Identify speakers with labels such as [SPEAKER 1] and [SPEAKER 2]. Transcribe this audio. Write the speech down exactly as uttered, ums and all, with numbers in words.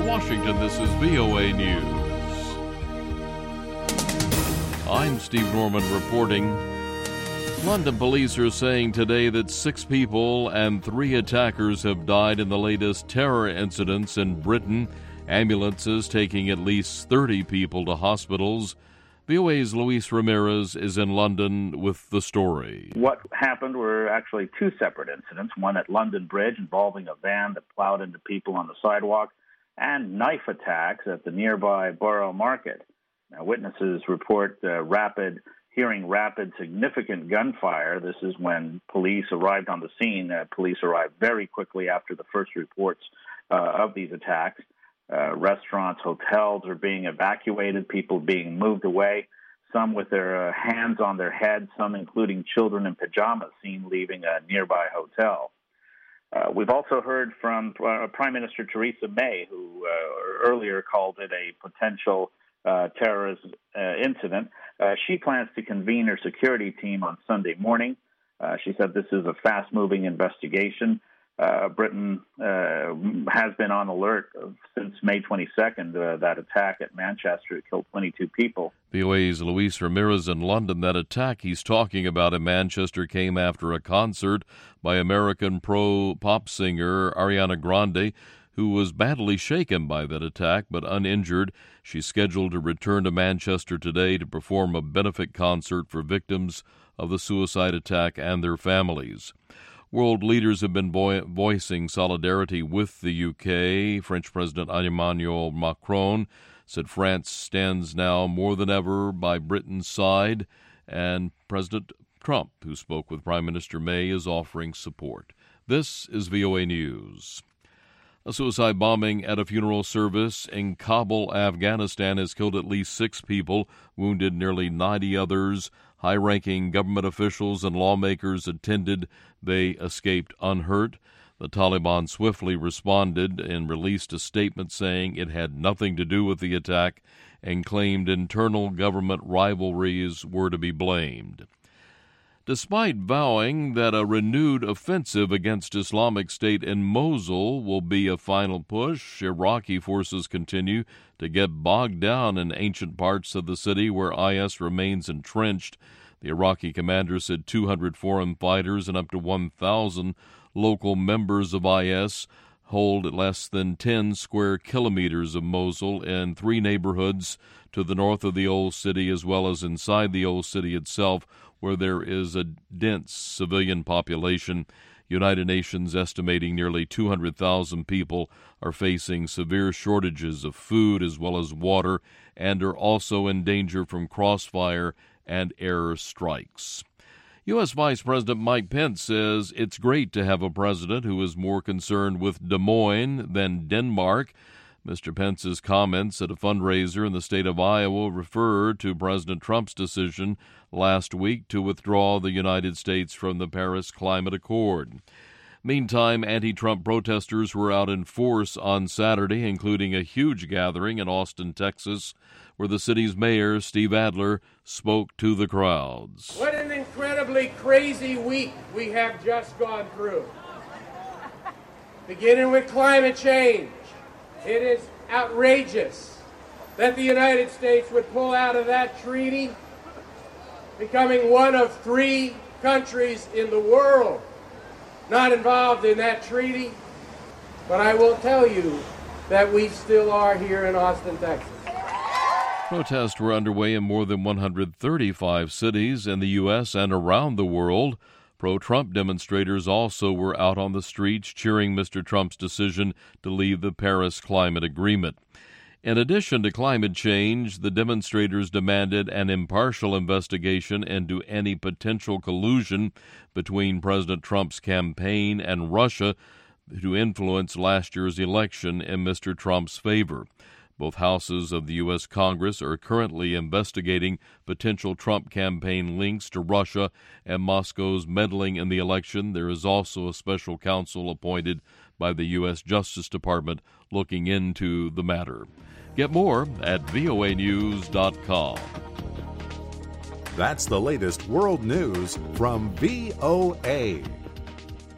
[SPEAKER 1] Washington, this is V O A News. I'm Steve Norman reporting. London police are saying today that six people and three attackers have died in the latest terror incidents in Britain. Ambulances taking at least thirty people to hospitals. V O A's Luis Ramirez is in London with the story.
[SPEAKER 2] What happened were actually two separate incidents, one at London Bridge involving a van that plowed into people on the sidewalk, and knife attacks at the nearby Borough Market. Now, witnesses report uh, rapid, hearing rapid, significant gunfire. This is when police arrived on the scene. Uh, police arrived very quickly after the first reports uh, of these attacks. Uh, restaurants, hotels are being evacuated, people being moved away, some with their uh, hands on their heads, some including children in pajamas seen leaving a nearby hotel. Uh, we've also heard from uh, Prime Minister Theresa May, who uh, earlier called it a potential uh, terrorist uh, incident. Uh, she plans to convene her security team on Sunday morning. Uh, she said this is a fast-moving investigation. Uh, Britain uh, has been on alert since May twenty-second, uh, that attack at Manchester killed twenty-two people.
[SPEAKER 1] V O A's Luis Ramirez in London. That attack he's talking about in Manchester came after a concert by American pro-pop singer Ariana Grande, who was badly shaken by that attack but uninjured. She's scheduled to return to Manchester today to perform a benefit concert for victims of the suicide attack and their families. World leaders have been vo- voicing solidarity with the U K. French President Emmanuel Macron said France stands now more than ever by Britain's side, and President Trump, who spoke with Prime Minister May, is offering support. This is V O A News. A suicide bombing at a funeral service in Kabul, Afghanistan, has killed at least six people, wounded nearly ninety others. High-ranking government officials and lawmakers attended. They escaped unhurt. The Taliban swiftly responded and released a statement saying it had nothing to do with the attack and claimed internal government rivalries were to be blamed. Despite vowing that a renewed offensive against Islamic State in Mosul will be a final push, Iraqi forces continue to get bogged down in ancient parts of the city where I S remains entrenched. The Iraqi commander said two hundred foreign fighters and up to one thousand local members of I S hold less than ten square kilometers of Mosul in three neighborhoods to the north of the old city as well as inside the old city itself, where there is a dense civilian population. United Nations estimating nearly two hundred thousand people are facing severe shortages of food as well as water and are also in danger from crossfire and air strikes. U S. Vice President Mike Pence says it's great to have a president who is more concerned with Des Moines than Denmark. Mister Pence's comments at a fundraiser in the state of Iowa refer to President Trump's decision last week to withdraw the United States from the Paris Climate Accord. Meantime, anti-Trump protesters were out in force on Saturday, including a huge gathering in Austin, Texas, where the city's mayor, Steve Adler, spoke to the crowds.
[SPEAKER 3] What an incredibly crazy week we have just gone through. Beginning with climate change. It is outrageous that the United States would pull out of that treaty, becoming one of three countries in the world not involved in that treaty. But I will tell you that we still are here in Austin, Texas.
[SPEAKER 1] Protests were underway in more than one hundred thirty-five cities in the U S and around the world. Pro-Trump demonstrators also were out on the streets cheering Mister Trump's decision to leave the Paris Climate Agreement. In addition to climate change, the demonstrators demanded an impartial investigation into any potential collusion between President Trump's campaign and Russia to influence last year's election in Mister Trump's favor. Both houses of the U S. Congress are currently investigating potential Trump campaign links to Russia and Moscow's meddling in the election. There is also a special counsel appointed by the U S. Justice Department looking into the matter. Get more at V O A news dot com.
[SPEAKER 4] That's the latest world news from V O A.